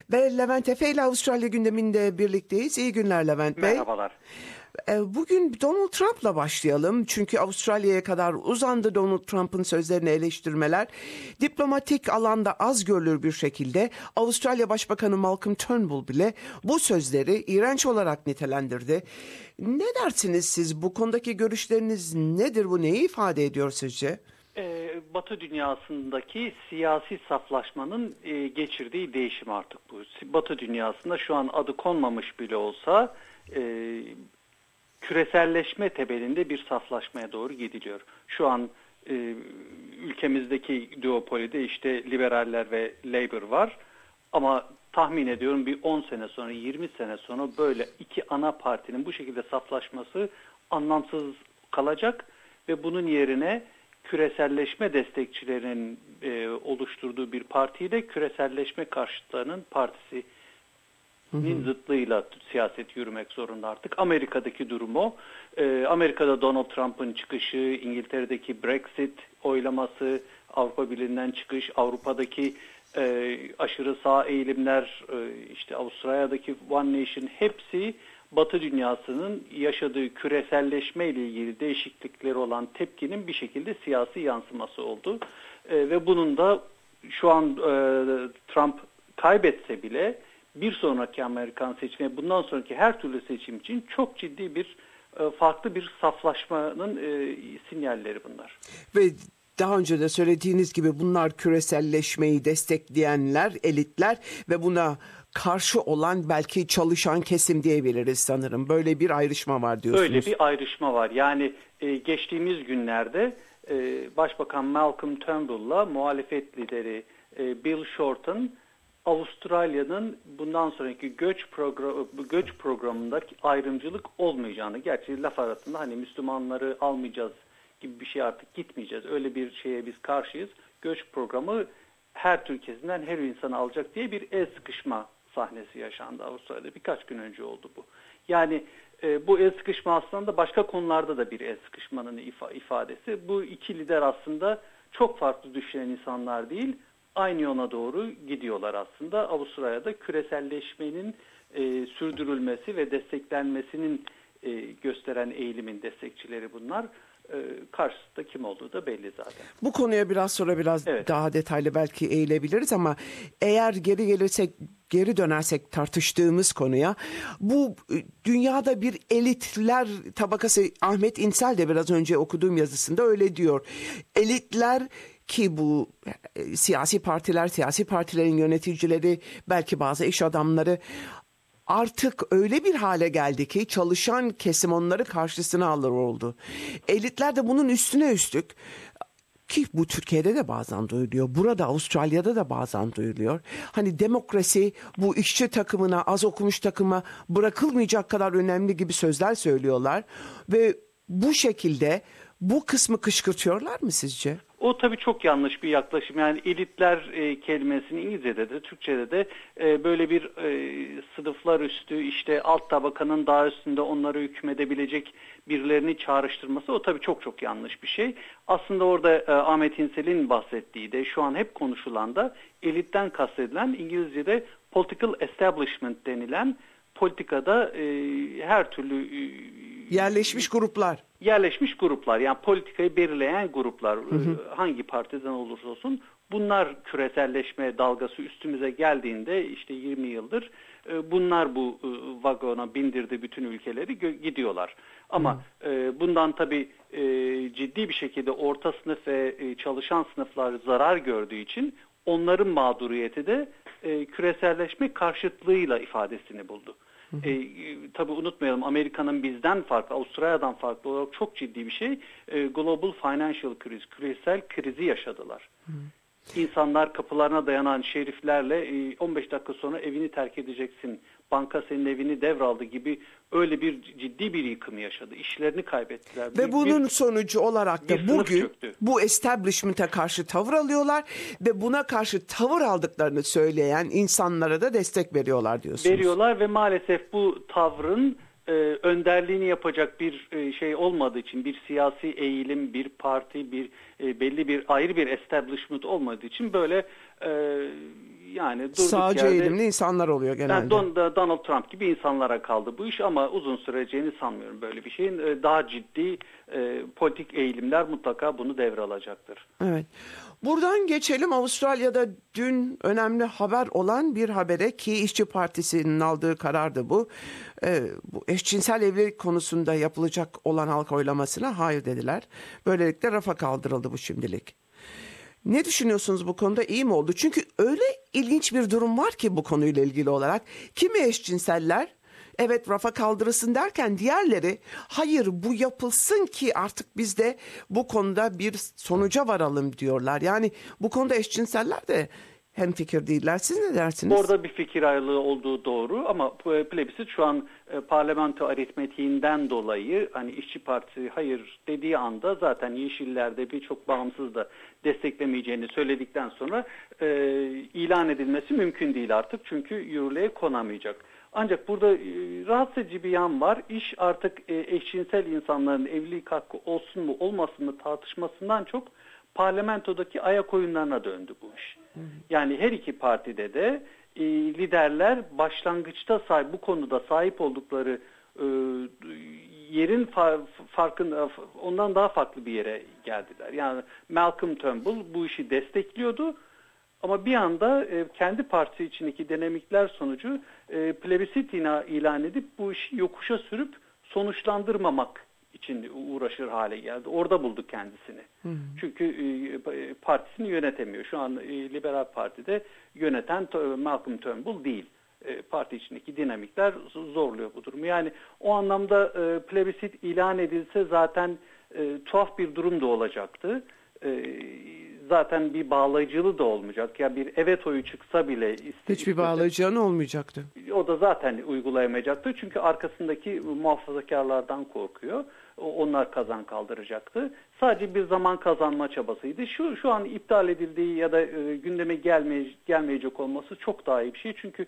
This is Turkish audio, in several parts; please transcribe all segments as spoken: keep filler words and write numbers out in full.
Ve Levent Efe ile Avustralya gündeminde birlikteyiz. İyi günler Levent Bey. Merhabalar. Bugün Donald Trump'la başlayalım. Çünkü Avustralya'ya kadar uzandı Donald Trump'ın sözlerini eleştirmeler. Diplomatik alanda az görülür bir şekilde Avustralya Başbakanı Malcolm Turnbull bile bu sözleri iğrenç olarak nitelendirdi. Ne dersiniz siz? Bu konudaki görüşleriniz nedir? Bu neyi ifade ediyor sizce? Batı dünyasındaki siyasi saflaşmanın geçirdiği değişim artık bu. Batı dünyasında şu an adı konmamış bile olsa küreselleşme temelinde bir saflaşmaya doğru gidiliyor. Şu an ülkemizdeki duopolide işte liberaller ve Labour var ama tahmin ediyorum bir on sene sonra, yirmi sene sonra böyle iki ana partinin bu şekilde saflaşması anlamsız kalacak ve bunun yerine küreselleşme destekçilerinin e, oluşturduğu bir partiyle küreselleşme karşıtlarının partisinin hı hı. zıtlığıyla siyaset yürümek zorunda artık. Amerika'daki durum o. E, Amerika'da Donald Trump'ın çıkışı, İngiltere'deki Brexit oylaması, Avrupa Birliği'nden çıkış, Avrupa'daki e, aşırı sağ eğilimler, e, işte Avustralya'daki One Nation hepsi Batı dünyasının yaşadığı küreselleşme ile ilgili değişiklikleri olan tepkinin bir şekilde siyasi yansıması oldu. E, ve bunun da şu an e, Trump kaybetse bile bir sonraki Amerikan seçimi, bundan sonraki her türlü seçim için çok ciddi bir e, farklı bir saflaşmanın e, sinyalleri bunlar. Ve daha önce de söylediğiniz gibi bunlar küreselleşmeyi destekleyenler, elitler ve buna karşı olan belki çalışan kesim diyebiliriz sanırım. Böyle bir ayrışma var diyorsunuz. Böyle bir ayrışma var. Yani e, geçtiğimiz günlerde e, Başbakan Malcolm Turnbull'la muhalefet lideri e, Bill Shorten Avustralya'nın bundan sonraki göç programı göç programındaki ayrımcılık olmayacağını, gerçi laf arasında hani Müslümanları almayacağız gibi bir şey, artık gitmeyeceğiz, öyle bir şeye biz karşıyız. Göç programı her Türkiye'sinden her insanı alacak diye bir el sıkışma sahnesi yaşandı Avustralya'da. Birkaç gün önce oldu bu. Yani e, bu el sıkışma aslında başka konularda da bir el sıkışmanın ifa, ifadesi. Bu iki lider aslında çok farklı düşünen insanlar değil, aynı yola doğru gidiyorlar aslında. Avustralya'da küreselleşmenin e, sürdürülmesi ve desteklenmesinin e, gösteren eğilimin destekçileri bunlar. Karşısında kim olduğu da belli zaten. Bu konuya biraz sonra biraz evet. daha detaylı belki eğilebiliriz ama eğer geri gelirsek, geri dönersek tartıştığımız konuya, bu dünyada bir elitler tabakası, Ahmet İnsel de biraz önce okuduğum yazısında öyle diyor. Elitler ki bu siyasi partiler, siyasi partilerin yöneticileri, belki bazı iş adamları artık öyle bir hale geldi ki çalışan kesim onları karşısına alır oldu. Elitler de bunun üstüne üstlük, ki bu Türkiye'de de bazen duyuluyor, burada Avustralya'da da bazen duyuluyor. Hani demokrasi bu işçi takımına, az okumuş takıma bırakılmayacak kadar önemli gibi sözler söylüyorlar. Ve bu şekilde bu kısmı kışkırtıyorlar mı sizce? O tabii çok yanlış bir yaklaşım. Yani elitler e, kelimesini İngilizce'de de Türkçe'de de e, böyle bir e, sınıflar üstü, işte alt tabakanın daha üstünde onları hükmedebilecek birilerini çağrıştırması, o tabii çok çok yanlış bir şey. Aslında orada e, Ahmet İnsel'in bahsettiği de şu an hep konuşulan da elitten kastedilen İngilizce'de political establishment denilen, politikada e, her türlü e, yerleşmiş gruplar. Yerleşmiş gruplar, yani politikayı belirleyen gruplar, hı hı. hangi partiden olursa olsun, bunlar küreselleşme dalgası üstümüze geldiğinde işte yirmi yıldır bunlar bu vagona bindirdi bütün ülkeleri, gidiyorlar. Ama hı. bundan tabii ciddi bir şekilde orta sınıf ve çalışan sınıflar zarar gördüğü için onların mağduriyeti de küreselleşme karşıtlığıyla ifadesini buldu. Hı hı. E, tabii unutmayalım, Amerika'nın bizden farklı, Avustralya'dan farklı olarak çok ciddi bir şey, e, global financial kriz, küresel krizi yaşadılar. Hı. İnsanlar kapılarına dayanan şeriflerle e, on beş dakika sonra evini terk edeceksin, banka senin evini devraldı gibi öyle bir ciddi bir yıkım yaşadı. İşlerini kaybettiler. Ve bir, bunun bir, sonucu olarak da bugün bu establishment'a karşı tavır alıyorlar ve buna karşı tavır aldıklarını söyleyen insanlara da destek veriyorlar diyorsunuz. Veriyorlar ve maalesef bu tavrın e, önderliğini yapacak bir e, şey olmadığı için, bir siyasi eğilim, bir parti, bir e, belli bir ayrı bir establishment olmadığı için böyle e, yani durduk sağcı yerde, eğilimli insanlar oluyor genelde. Yani Don, Donald Trump gibi insanlara kaldı bu iş ama uzun süreceğini sanmıyorum böyle bir şeyin. Daha ciddi e, politik eğilimler mutlaka bunu devralacaktır. Evet. Buradan geçelim. Avustralya'da dün önemli haber olan bir habere, ki İşçi Partisi'nin aldığı karardı bu. Ee, bu eşcinsel evlilik konusunda yapılacak olan halk oylamasına hayır dediler. Böylelikle rafa kaldırıldı bu şimdilik. Ne düşünüyorsunuz bu konuda? İyi mi oldu? Çünkü öyle ilginç bir durum var ki bu konuyla ilgili olarak. Kimi eşcinseller evet rafa kaldırılsın derken diğerleri hayır bu yapılsın ki artık biz de bu konuda bir sonuca varalım diyorlar. Yani bu konuda eşcinseller de hemfikir değiller. Siz ne dersiniz? Orada bir fikir ayrılığı olduğu doğru ama plebisit şu an e, parlamento aritmetiğinden dolayı hani İşçi Partisi hayır dediği anda zaten Yeşillerde birçok bağımsız da desteklemeyeceğini söyledikten sonra e, ilan edilmesi mümkün değil artık çünkü yürürlüğe konamayacak. Ancak burada e, rahatsız edici bir yan var. İş artık e, eşcinsel insanların evlilik hakkı olsun mu olmasın mı tartışmasından çok parlamentodaki ayak oyunlarına döndü bu iş. Yani her iki partide de e, liderler başlangıçta sahip, bu konuda sahip oldukları e, yerin far, farkında ondan daha farklı bir yere geldiler. Yani Malcolm Turnbull bu işi destekliyordu. Ama bir anda e, kendi partisi içindeki dinamikler sonucu e, plebisit ilan edip bu işi yokuşa sürüp sonuçlandırmamak için uğraşır hale geldi. Orada buldu kendisini. Hı hı. Çünkü e, partisini yönetemiyor. Şu an e, Liberal Parti'de yöneten Malcolm Turnbull değil. E, parti içindeki dinamikler zorluyor bu durumu. Yani o anlamda e, plebisit ilan edilse zaten e, tuhaf bir durum da olacaktı. E, zaten bir bağlayıcılığı da olmayacak. Ya bir evet oyu çıksa bile hiçbir bağlayıcılığı olmayacaktı. O da zaten uygulayamayacaktı. Çünkü arkasındaki muhafazakarlardan korkuyor. Onlar kazan kaldıracaktı. Sadece bir zaman kazanma çabasıydı. Şu şu an iptal edildiği ya da e, gündeme gelmeye, gelmeyecek olması çok daha iyi bir şey. Çünkü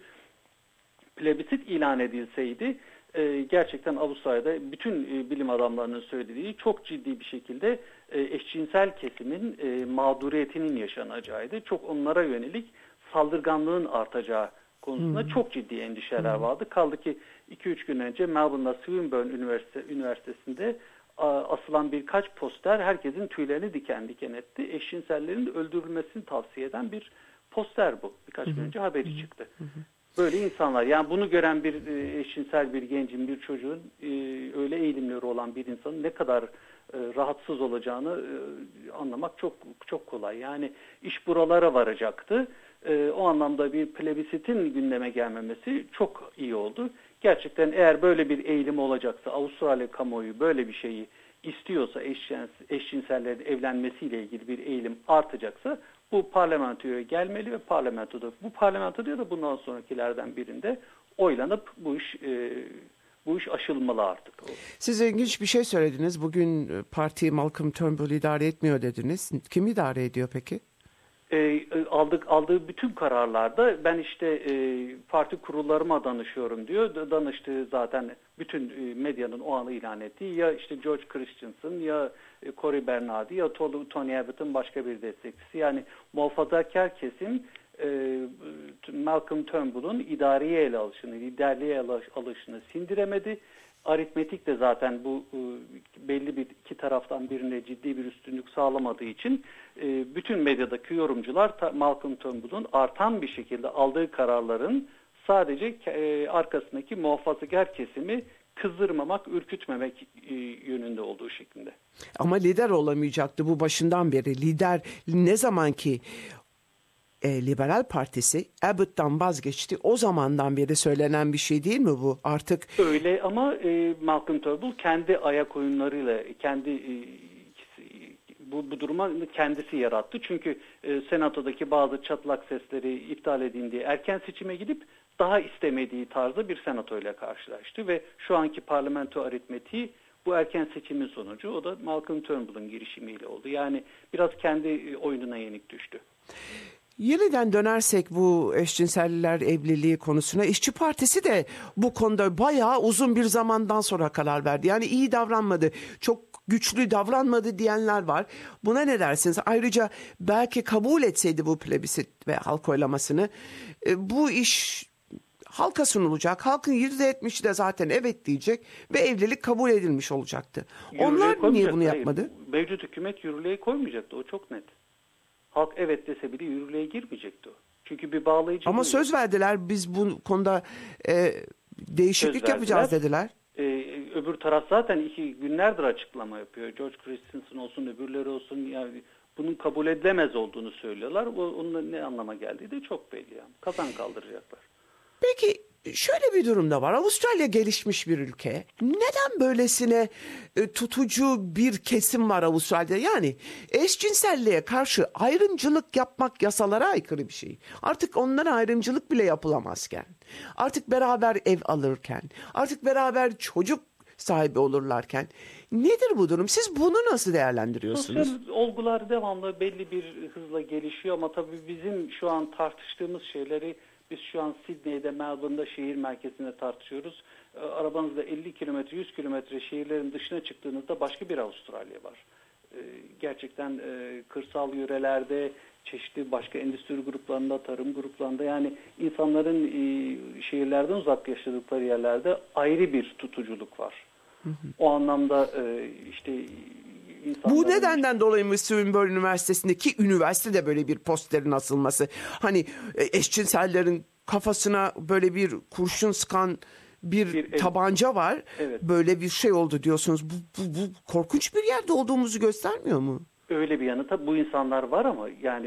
plebisit ilan edilseydi e, gerçekten Avustralya'da bütün e, bilim adamlarının söylediği çok ciddi bir şekilde e, eşcinsel kesimin e, mağduriyetinin yaşanacağıydı. Çok onlara yönelik saldırganlığın artacağı konusunda hmm. çok ciddi endişeler hmm. vardı. Kaldı ki iki üç gün önce Melbourne'da Swinburne Üniversite, Üniversitesi'nde asılan birkaç poster herkesin tüylerini diken diken etti. Eşcinsellerin öldürülmesini tavsiye eden bir poster bu. Birkaç gün önce haberi çıktı. Böyle insanlar, yani bunu gören bir eşcinsel bir gencin, bir çocuğun öyle eğilimleri olan bir insanın ne kadar rahatsız olacağını anlamak çok çok kolay. Yani iş buralara varacaktı. O anlamda bir plebisitin gündeme gelmemesi çok iyi oldu. Gerçekten eğer böyle bir eğilim olacaksa, Avustralya kamuoyu böyle bir şeyi istiyorsa, eşcins, eşcinsellerin evlenmesiyle ilgili bir eğilim artacaksa bu parlamentoya gelmeli ve parlamentoda, bu parlamentoda ya da bundan sonrakilerden birinde oylanıp bu iş e, bu iş aşılmalı artık. Siz ilginç bir şey söylediniz. Bugün parti Malcolm Turnbull idare etmiyor dediniz. Kim idare ediyor peki? E, aldık aldığı bütün kararlarda ben işte e, parti kurullarıma danışıyorum diyor. Danıştığı zaten bütün e, medyanın o anı ilan ettiği ya işte George Christensen ya e, Cory Bernardi ya Tony Abbott'ın başka bir destekçisi. Yani muhafazakar kesim e, Malcolm Turnbull'un idareye ele alışını, liderliğe ele alışını sindiremedi. Aritmetik de zaten bu belli bir iki taraftan birine ciddi bir üstünlük sağlamadığı için bütün medyadaki yorumcular Malcolm Turnbull'un artan bir şekilde aldığı kararların sadece arkasındaki muhafazakar kesimi kızdırmamak, ürkütmemek yönünde olduğu şeklinde. Ama lider olamayacaktı bu başından beri. Lider ne zaman ki E, Liberal Partisi Abbott'tan vazgeçti. O zamandan beri söylenen bir şey değil mi bu artık? Öyle ama e, Malcolm Turnbull kendi ayak oyunlarıyla kendi e, bu, bu duruma kendisi yarattı. Çünkü e, senatodaki bazı çatlak sesleri iptal edildiği erken seçime gidip daha istemediği tarzda bir senatoyla karşılaştı ve şu anki parlamento aritmetiği bu erken seçimin sonucu. O da Malcolm Turnbull'un girişimiyle oldu. Yani biraz kendi oyununa yenik düştü. Yeniden dönersek bu eşcinseller evliliği konusuna, İşçi Partisi de bu konuda bayağı uzun bir zamandan sonra karar verdi. Yani iyi davranmadı, çok güçlü davranmadı diyenler var. Buna ne dersiniz? Ayrıca belki kabul etseydi bu plebisit ve halk oylamasını, bu iş halka sunulacak. Halkın yüzde yetmişi de zaten evet diyecek ve evlilik kabul edilmiş olacaktı. Yürürlüğe Onlar niye bunu yapmadı? Hayır, mevcut hükümet yürürlüğe koymayacaktı. O çok net. Halk evet dese bile yürürlüğe girmeyecekti o. Çünkü bir bağlayıcı... Ama söz verdiler, biz bu konuda e, değişiklik yapacağız dediler. Ee, öbür taraf zaten iki günlerdir açıklama yapıyor. George Christensen olsun, öbürleri olsun, yani bunun kabul edilemez olduğunu söylüyorlar. O, onun ne anlama geldiği de çok belli. Yani. Kazan kaldıracaklar. Peki şöyle bir durum da var. Avustralya gelişmiş bir ülke. Neden böylesine e, tutucu bir kesim var Avustralya'da? Yani eşcinselliğe karşı ayrımcılık yapmak yasalara aykırı bir şey. Artık onlara ayrımcılık bile yapılamazken, artık beraber ev alırken, artık beraber çocuk sahibi olurlarken, nedir bu durum? Siz bunu nasıl değerlendiriyorsunuz? Sosyal olgular devamlı belli bir hızla gelişiyor ama tabii bizim şu an tartıştığımız şeyleri biz şu an Sydney'de, Melbourne'da şehir merkezinde tartışıyoruz. Arabanızda elli kilometre, yüz kilometre şehirlerin dışına çıktığınızda başka bir Avustralya var. Gerçekten kırsal yörelerde, çeşitli başka endüstri gruplarında, tarım gruplarında, yani insanların şehirlerden uzak yaşadıkları yerlerde ayrı bir tutuculuk var. Hı hı. O anlamda işte bu nedenden dolayı mı Swinburne Üniversitesi'ndeki üniversitede böyle bir posterin asılması? Hani eşcinsellerin kafasına böyle bir kurşun sıkan bir, bir tabanca el... var. Evet. Böyle bir şey oldu diyorsunuz. Bu, bu, bu korkunç bir yerde olduğumuzu göstermiyor mu? Öyle bir yanı tabii bu insanlar var ama yani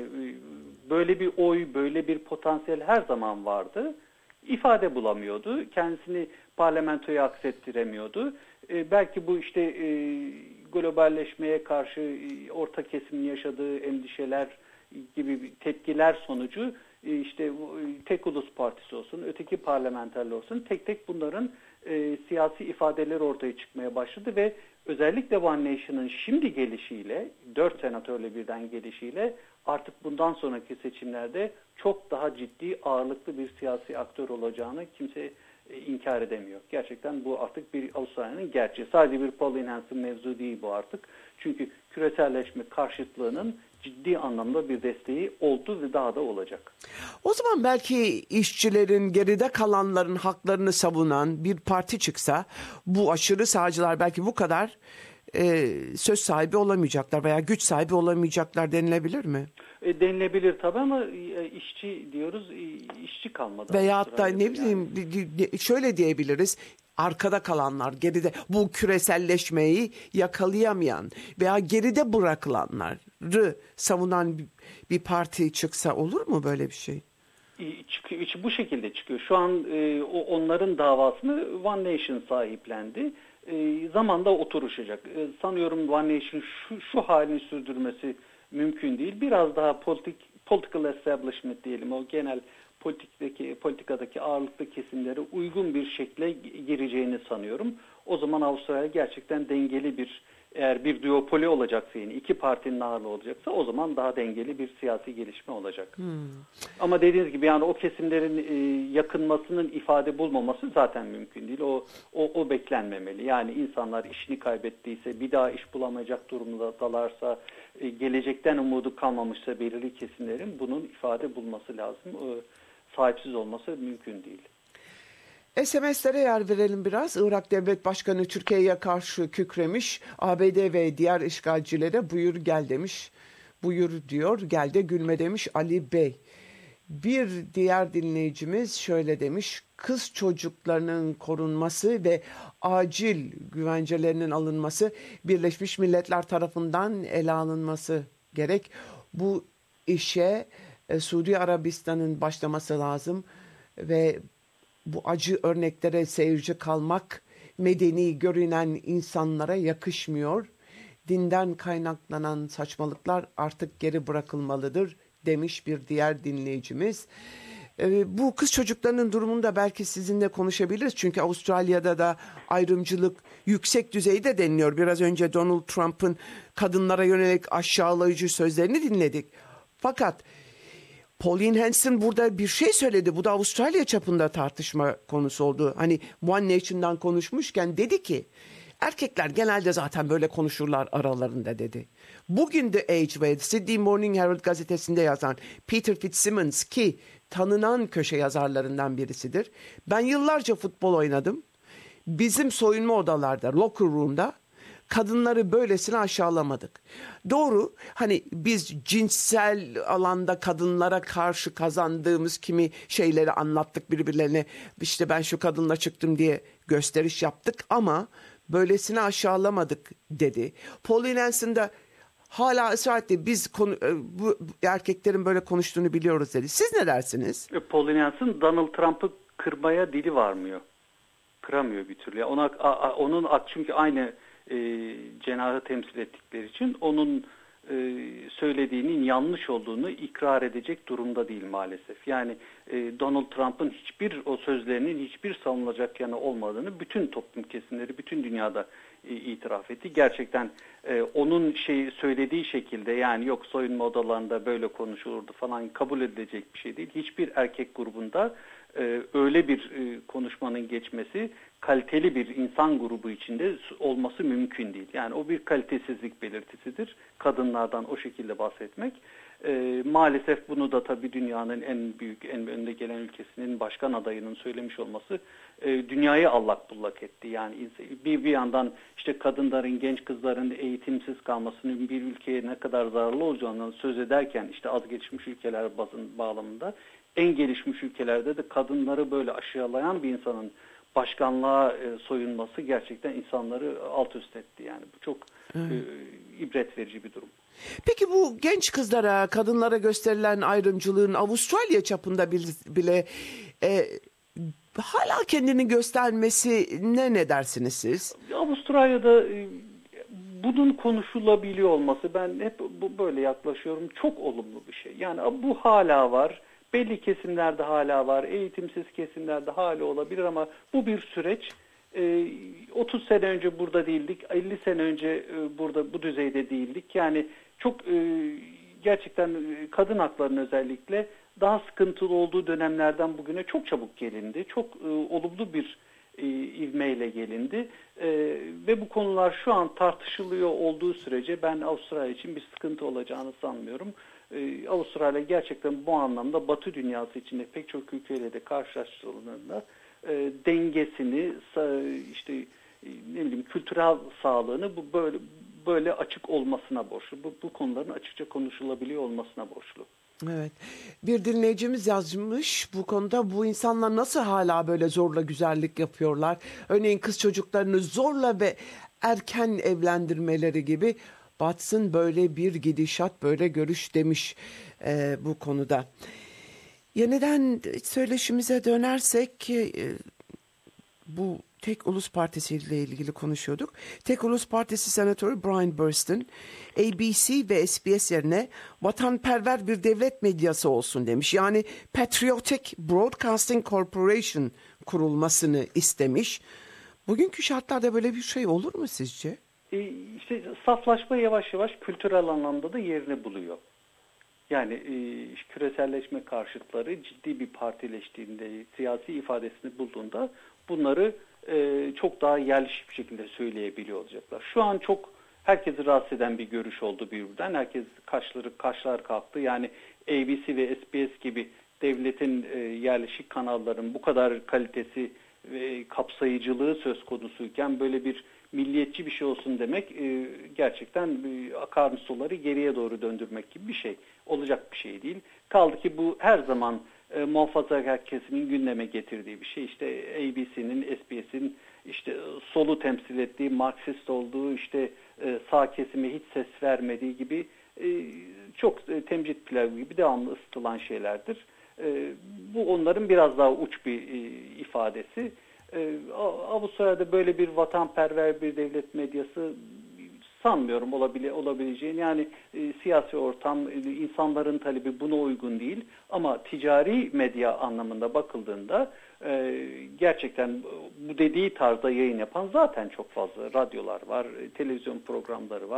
böyle bir oy, böyle bir potansiyel her zaman vardı. İfade bulamıyordu. Kendisini parlamentoya aksettiremiyordu. Ee, belki bu işte e, globalleşmeye karşı e, orta kesimin yaşadığı endişeler gibi tepkiler sonucu e, işte tek ulus partisi olsun, öteki parlamenterler olsun tek tek bunların e, siyasi ifadeleri ortaya çıkmaya başladı ve özellikle One Nation'ın şimdi gelişiyle, dört senatörle birden gelişiyle artık bundan sonraki seçimlerde çok daha ciddi, ağırlıklı bir siyasi aktör olacağını kimse e, inkar edemiyor. Gerçekten bu artık bir Avustralya'nın gerçeği. Sadece bir Pauline Hanson mevzu değil bu artık. Çünkü küreselleşme karşıtlığının ciddi anlamda bir desteği oldu ve daha da olacak. O zaman belki işçilerin, geride kalanların haklarını savunan bir parti çıksa, bu aşırı sağcılar belki bu kadar e, söz sahibi olamayacaklar veya güç sahibi olamayacaklar denilebilir mi? E, denilebilir tabii ama e, işçi diyoruz, e, işçi kalmadı. Veyahut da ne bileyim yani. Şöyle diyebiliriz. Arkada kalanlar, geride, bu küreselleşmeyi yakalayamayan veya geride bırakılanları savunan bir parti çıksa olur mu böyle bir şey? Çıkıyor, bu şekilde çıkıyor. Şu an e, onların davasını One Nation sahiplendi. E, zamanda oturuşacak. E, sanıyorum One Nation şu, şu halini sürdürmesi mümkün değil. Biraz daha politik, political establishment diyelim, o genel politikadaki, politikadaki ağırlıklı kesimlere uygun bir şekle gireceğini sanıyorum. O zaman Avustralya gerçekten dengeli bir, eğer bir duopoli olacaksa, yani iki partinin ağırlığı olacaksa, o zaman daha dengeli bir siyasi gelişme olacak. Hmm. Ama dediğiniz gibi yani o kesimlerin e, yakınmasının ifade bulmaması zaten mümkün değil. O, o, o beklenmemeli. Yani insanlar işini kaybettiyse, bir daha iş bulamayacak durumdalarsa, e, gelecekten umudu kalmamışsa belirli kesimlerin bunun ifade bulması lazım. E, sahipsiz olması mümkün değil. S M S'lere yer verelim biraz. Irak Devlet Başkanı Türkiye'ye karşı kükremiş. A B D ve diğer işgalcilere buyur gel demiş. Buyur diyor, gel de gülme demiş Ali Bey. Bir diğer dinleyicimiz şöyle demiş. Kız çocuklarının korunması ve acil güvencelerinin alınması Birleşmiş Milletler tarafından ele alınması gerek. Bu işe e, Suudi Arabistan'ın başlaması lazım ve bu acı örneklere seyirci kalmak medeni görünen insanlara yakışmıyor. Dinden kaynaklanan saçmalıklar artık geri bırakılmalıdır demiş bir diğer dinleyicimiz. Ee, bu kız çocuklarının durumunu da belki sizinle konuşabiliriz. Çünkü Avustralya'da da ayrımcılık yüksek düzeyde deniliyor. Biraz önce Donald Trump'ın kadınlara yönelik aşağılayıcı sözlerini dinledik. Fakat Pauline Hanson burada bir şey söyledi. Bu da Avustralya çapında tartışma konusu oldu. Hani One Nation'dan konuşmuşken dedi ki erkekler genelde zaten böyle konuşurlar aralarında dedi. Bugün The Age ve Sydney Morning Herald gazetesinde yazan Peter Fitzsimmons ki tanınan köşe yazarlarından birisidir. Ben yıllarca futbol oynadım. Bizim soyunma odalarda, locker room'da kadınları böylesine aşağılamadık. Doğru, hani biz cinsel alanda kadınlara karşı kazandığımız kimi şeyleri anlattık birbirlerine. İşte ben şu kadınla çıktım diye gösteriş yaptık ama böylesine aşağılamadık dedi. Pauline Hanson da hala ısrar etti. Biz konu, bu erkeklerin böyle konuştuğunu biliyoruz dedi. Siz ne dersiniz? Pauline Hanson Donald Trump'ı kırmaya dili varmıyor. Kıramıyor bir türlü. Ona, a, onun çünkü aynı e, cenahı temsil ettikleri için onun e, söylediğinin yanlış olduğunu ikrar edecek durumda değil maalesef. Yani e, Donald Trump'ın hiçbir o sözlerinin hiçbir savunulacak yanı olmadığını bütün toplum kesimleri, bütün dünyada e, itiraf etti. Gerçekten e, onun şey söylediği şekilde yani yok soyunma odalarında böyle konuşulurdu falan kabul edilecek bir şey değil. Hiçbir erkek grubunda e, öyle bir e, konuşmanın geçmesi kaliteli bir insan grubu içinde olması mümkün değil. Yani o bir kalitesizlik belirtisidir. Kadınlardan o şekilde bahsetmek. E, maalesef bunu da tabii dünyanın en büyük, en önde gelen ülkesinin başkan adayının söylemiş olması e, dünyayı allak bullak etti. Yani bir, bir yandan işte kadınların, genç kızların eğitimsiz kalmasının bir ülkeye ne kadar zararlı olacağından söz ederken işte az gelişmiş ülkeler bazın bağlamında en gelişmiş ülkelerde de kadınları böyle aşağılayan bir insanın başkanlığa e, soyunması gerçekten insanları alt üst etti. Yani bu çok e, ibret verici bir durum. Peki bu genç kızlara, kadınlara gösterilen ayrımcılığın Avustralya çapında bile e, hala kendini göstermesine ne dersiniz siz? Avustralya'da e, bunun konuşulabiliyor olması, ben hep bu böyle yaklaşıyorum, çok olumlu bir şey. Yani bu hala var. Belli kesimlerde hala var, eğitimsiz kesimlerde hala olabilir ama bu bir süreç. otuz sene önce burada değildik, elli sene önce burada bu düzeyde değildik. Yani çok gerçekten kadın haklarının özellikle daha sıkıntılı olduğu dönemlerden bugüne çok çabuk gelindi. Çok olumlu bir ivmeyle gelindi. Ve bu konular şu an tartışılıyor olduğu sürece ben Avustralya için bir sıkıntı olacağını sanmıyorum. Avustralya gerçekten bu anlamda Batı dünyası içinde pek çok ülkeyle de karşılaştırıldığında e, dengesini, işte ne bileyim kültürel sağlığını bu böyle böyle açık olmasına borçlu. Bu, bu konuların açıkça konuşulabiliyor olmasına borçlu. Evet. Bir dinleyicimiz yazmış bu konuda, bu insanlar nasıl hala böyle zorla güzellik yapıyorlar? Örneğin kız çocuklarını zorla ve erken evlendirmeleri gibi. Batsın böyle bir gidişat, böyle görüş demiş e, bu konuda. Yeniden söyleşimize dönersek e, bu Tek Ulus Partisi ile ilgili konuşuyorduk. Tek Ulus Partisi Senatörü Brian Burston, A B C ve S B S yerine vatanperver bir devlet medyası olsun demiş. Yani Patriotic Broadcasting Corporation kurulmasını istemiş. Bugünkü şartlarda böyle bir şey olur mu sizce? İşte saflaşma yavaş yavaş kültürel anlamda da yerini buluyor. Yani e, küreselleşme karşıtları ciddi bir partileştiğinde, siyasi ifadesini bulduğunda bunları e, çok daha yerleşik bir şekilde söyleyebiliyor olacaklar. Şu an çok herkesi rahatsız eden bir görüş oldu birbirinden. Herkes kaşları kaşlar kalktı. Yani A B C ve S B S gibi devletin e, yerleşik kanalların bu kadar kalitesi ve kapsayıcılığı söz konusuyken böyle bir milliyetçi bir şey olsun demek e, gerçekten e, akarın suları geriye doğru döndürmek gibi bir şey. Olacak bir şey değil. Kaldı ki bu her zaman e, muhafazakar kesimin gündeme getirdiği bir şey. İşte A B C'nin, S B S'in işte solu temsil ettiği, Marksist olduğu, işte e, sağ kesime hiç ses vermediği gibi e, çok e, temcit pilavı gibi devamlı ısıtılan şeylerdir. E, bu onların biraz daha uç bir e, ifadesi. Avustralya'da böyle bir vatanperver bir devlet medyası sanmıyorum olabile, olabileceğini. Yani e, siyasi ortam, e, insanların talebi buna uygun değil. Ama ticari medya anlamında bakıldığında e, gerçekten bu dediği tarzda yayın yapan zaten çok fazla radyolar var, e, televizyon programları var.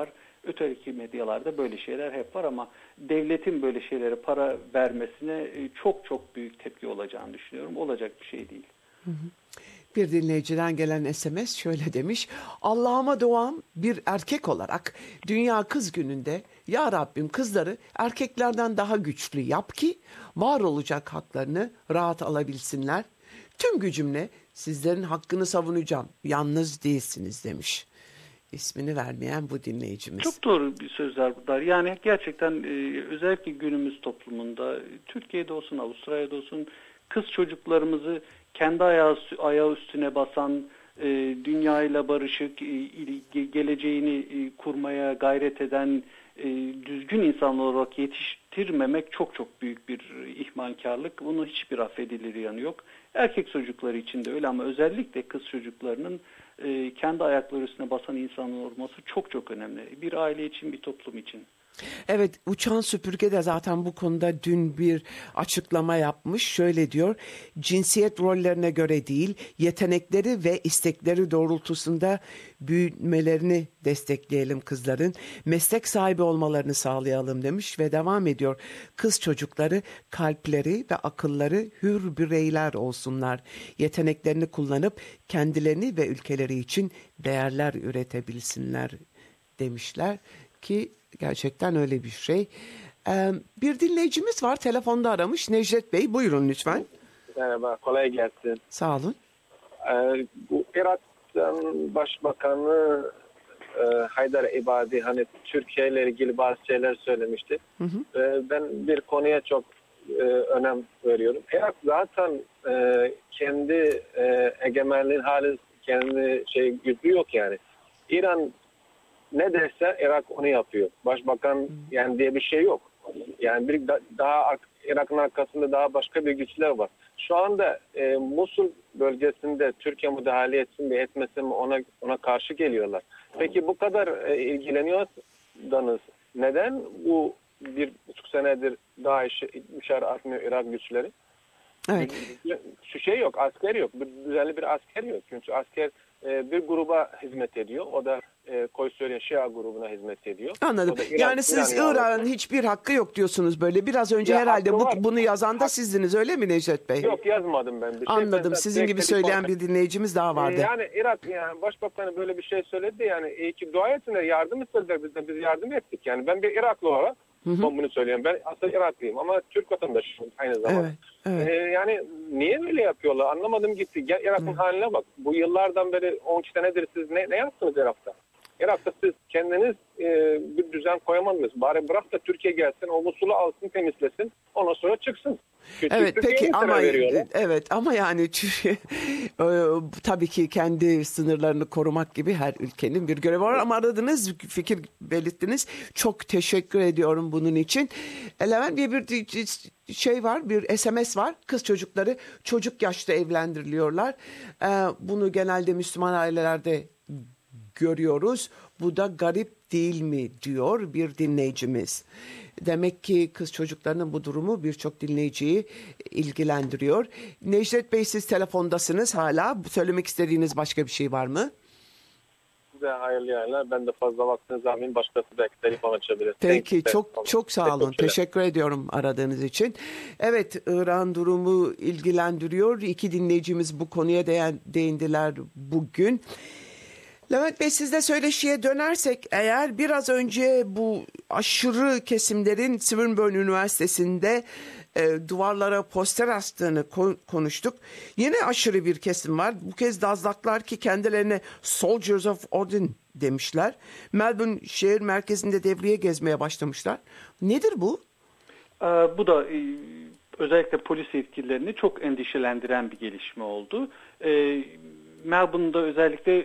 Öteki medyalarda böyle şeyler hep var ama devletin böyle şeylere para vermesine çok çok büyük tepki olacağını düşünüyorum. Olacak bir şey değil. Hı hı. Bir dinleyiciden gelen S M S şöyle demiş. Allah'ıma duam bir erkek olarak Dünya Kız Günü'nde ya Rabbim kızları erkeklerden daha güçlü yap ki var olacak haklarını rahat alabilsinler. Tüm gücümle sizlerin hakkını savunacağım. Yalnız değilsiniz demiş. İsmini vermeyen bu dinleyicimiz. Çok doğru bir sözler bunlar. Yani gerçekten e, özellikle günümüz toplumunda Türkiye'de olsun, Avustralya'da olsun kız çocuklarımızı kendi ayağı, ayağı üstüne basan, e, dünyayla barışık, e, geleceğini e, kurmaya gayret eden e, düzgün insanlar olarak yetiştirmemek çok çok büyük bir ihmalkarlık. Bunun hiçbir affedilir yanı yok. Erkek çocukları için de öyle ama özellikle kız çocuklarının e, kendi ayakları üstüne basan insanlar olması çok çok önemli. Bir aile için, bir toplum için. Evet, Uçan Süpürge de zaten bu konuda dün bir açıklama yapmış. Şöyle diyor, cinsiyet rollerine göre değil, yetenekleri ve istekleri doğrultusunda büyümelerini destekleyelim kızların. Meslek sahibi olmalarını sağlayalım demiş ve devam ediyor. Kız çocukları kalpleri ve akılları hür bireyler olsunlar. Yeteneklerini kullanıp kendilerini ve ülkeleri için değerler üretebilsinler demişler ki gerçekten öyle bir şey. Ee, bir dinleyicimiz var. Telefonda aramış. Necdet Bey buyurun lütfen. Merhaba. Kolay gelsin. Sağ olun. Ee, bu Irak'tan Başbakanı e, Haydar Ebadi hani Türkiye ile ilgili bazı şeyler söylemişti. Hı hı. Ee, ben bir konuya çok e, önem veriyorum. Irak zaten e, kendi e, egemenliğin hali kendi şey gücü yok yani. İran ne derse Irak onu yapıyor. Başbakan yani diye bir şey yok. Yani bir da, daha Irak'ın arkasında daha başka bir güçler var. Şu anda e, Musul bölgesinde Türkiye müdahale etsin mi etmesin mi ona ona karşı geliyorlar. Peki bu kadar e, ilgileniyorsanız neden bu bir buçuk senedir daha işe dışarı atmıyor Irak güçleri? Evet. Şu şey yok, asker yok. Düzenli bir asker yok. Çünkü asker e, bir gruba hizmet ediyor. O da e, Koysöryen Şia grubuna hizmet ediyor. Anladım. İran, yani siz İran'ın hiçbir hakkı yok diyorsunuz böyle. Biraz önce ya herhalde bu, bunu yazan da Hak... sizdiniz öyle mi Necdet Bey? Yok yazmadım ben bir şey. Anladım. Ben Sizin gibi söyleyen bir dinleyicimiz daha vardı. E, yani Irak yani Başbakanı böyle bir şey söyledi yani iyi ki dua etsinler, yardım istediler bizden, biz yardım ettik. Yani ben bir Iraklı olarak Hı-hı. ben bunu söylüyorum. Ben aslında Iraklıyım ama Türk vatandaşıyım aynı zamanda. Evet, evet. Ee, yani niye böyle yapıyorlar? Anlamadım gitti. Irak'ın haline bak. Bu yıllardan beri on iki senedir siz ne, ne yaptınız Irak'ta? Irak'ta siz kendiniz e, bir düzen koyamadınız. Bari bırak da Türkiye gelsin, o Musul'u alsın, temizlesin. Ondan sonra çıksın. Çünkü evet peki ama evet ama yani tabii ki kendi sınırlarını korumak gibi her ülkenin bir görevi var ama aradınız, fikir belirttiniz. Çok teşekkür ediyorum bunun için. Levent diye bir şey var, bir S M S var. Kız çocukları çocuk yaşta evlendiriliyorlar. Bunu genelde Müslüman ailelerde görüyoruz. Bu da garip değil mi diyor bir dinleyicimiz. Demek ki kız çocuklarının bu durumu birçok dinleyiciyi ilgilendiriyor. Necdet Bey siz telefondasınız hala. Söylemek istediğiniz başka bir şey var mı? Size hayırlı yayınlar. Ben de fazla vaktinizi almayayım. Başkası belki telefon açabilir. Peki çok çok, çok sağ olun. Teşekkür ediyorum aradığınız için. Evet İran durumu ilgilendiriyor. İki dinleyicimiz bu konuya değindiler bugün. Levent Bey sizle söyleşiye dönersek eğer biraz önce bu aşırı kesimlerin Swinburne Üniversitesi'nde e, duvarlara poster astığını ko- konuştuk. Yine aşırı bir kesim var. Bu kez Dazlaklar ki kendilerine Soldiers of Odin demişler. Melbourne şehir merkezinde devriye gezmeye başlamışlar. Nedir bu? Ee, bu da e, özellikle polis yetkililerini çok endişelendiren bir gelişme oldu. Ee, Melbourne'da özellikle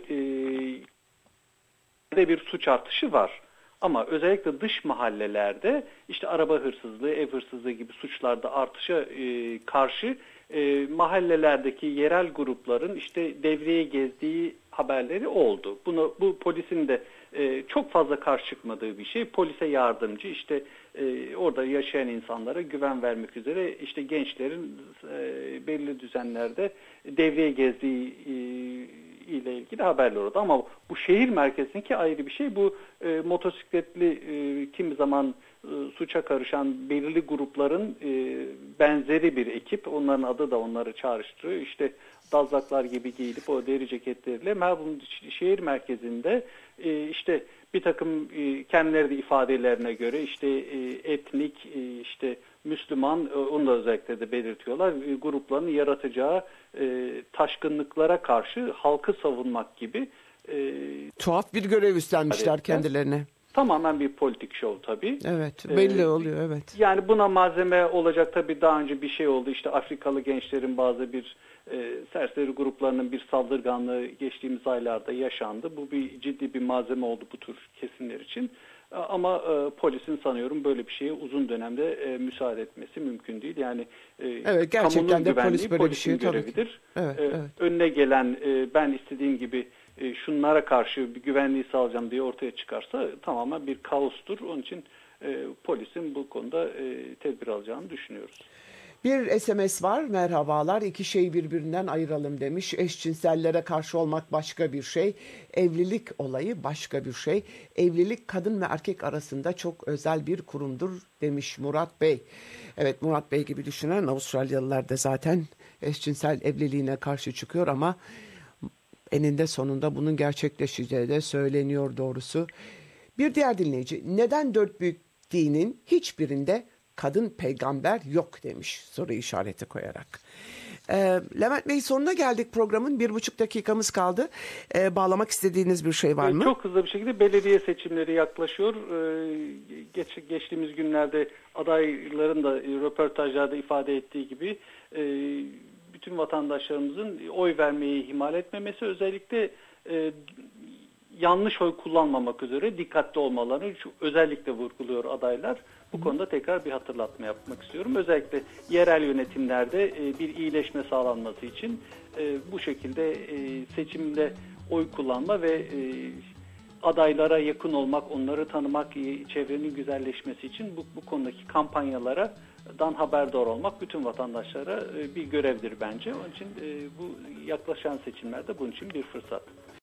e, bir suç artışı var. Ama özellikle dış mahallelerde işte araba hırsızlığı, ev hırsızlığı gibi suçlarda artışa e, karşı e, mahallelerdeki yerel grupların işte devreye gezdiği haberleri oldu. Bunu bu polisin de e, çok fazla karşı çıkmadığı bir şey. Polise yardımcı işte e, orada yaşayan insanlara güven vermek üzere işte gençlerin e, belli düzenlerde devreye gezdiği e, ile ilgili haberler oldu. Ama bu şehir merkezindeki ayrı bir şey. Bu e, motosikletli e, kimi zaman e, suça karışan belirli grupların e, benzeri bir ekip. Onların adı da onları çağrıştırıyor. İşte dazlaklar gibi giyilip o deri ceketleriyle Melbourne şehir merkezinde e, işte bir takım e, kendileri de ifadelerine göre işte e, etnik, e, işte Müslüman, e, onu da özellikle de belirtiyorlar, e, grupların yaratacağı e, taşkınlıklara karşı halkı savunmak gibi. E, Tuhaf bir görev üstlenmişler evet, kendilerine. Tamamen bir politik şov tabii. Evet, belli ee, oluyor, evet. Yani buna malzeme olacak tabii, daha önce bir şey oldu. İşte Afrikalı gençlerin bazı bir e, serseri gruplarının bir saldırganlığı geçtiğimiz aylarda yaşandı. Bu bir ciddi bir malzeme oldu bu tür kesimler için. Ama e, polisin sanıyorum böyle bir şeye uzun dönemde e, müsaade etmesi mümkün değil. Yani e, evet, gerçekten de polis böyle bir şey görevidir. Evet, e, evet. Önüne gelen e, ben istediğim gibi e, şunlara karşı bir güvenliği sağlayacağım diye ortaya çıkarsa tamamen bir kaostur. Onun için e, polisin bu konuda e, tedbir alacağını düşünüyoruz. Bir S M S var. Merhabalar. İki şeyi birbirinden ayıralım demiş. Eşcinsellere karşı olmak başka bir şey. Evlilik olayı başka bir şey. Evlilik kadın ve erkek arasında çok özel bir kurumdur demiş Murat Bey. Evet, Murat Bey gibi düşünen Avustralyalılar da zaten eşcinsel evliliğine karşı çıkıyor ama eninde sonunda bunun gerçekleşeceği de söyleniyor doğrusu. Bir diğer dinleyici, neden dört büyük dinin hiçbirinde kadın peygamber yok demiş soru işareti koyarak. Ee, Levent Bey, sonuna geldik programın. Bir buçuk dakikamız kaldı. Ee, bağlamak istediğiniz bir şey var mı? Çok hızlı bir şekilde belediye seçimleri yaklaşıyor. Ee, geç, geçtiğimiz günlerde adayların da röportajlarda ifade ettiği gibi e, bütün vatandaşlarımızın oy vermeyi ihmal etmemesi, özellikle e, yanlış oy kullanmamak üzere dikkatli olmalarını özellikle vurguluyor adaylar. Bu konuda tekrar bir hatırlatma yapmak istiyorum. Özellikle yerel yönetimlerde e, bir iyileşme sağlanması için e, bu şekilde e, seçimde oy kullanma ve e, adaylara yakın olmak, onları tanımak, e, çevrenin güzelleşmesi için bu, bu konudaki kampanyalara dan haberdar olmak bütün vatandaşlara e, bir görevdir bence. Onun için e, bu yaklaşan seçimlerde bunun için bir fırsat.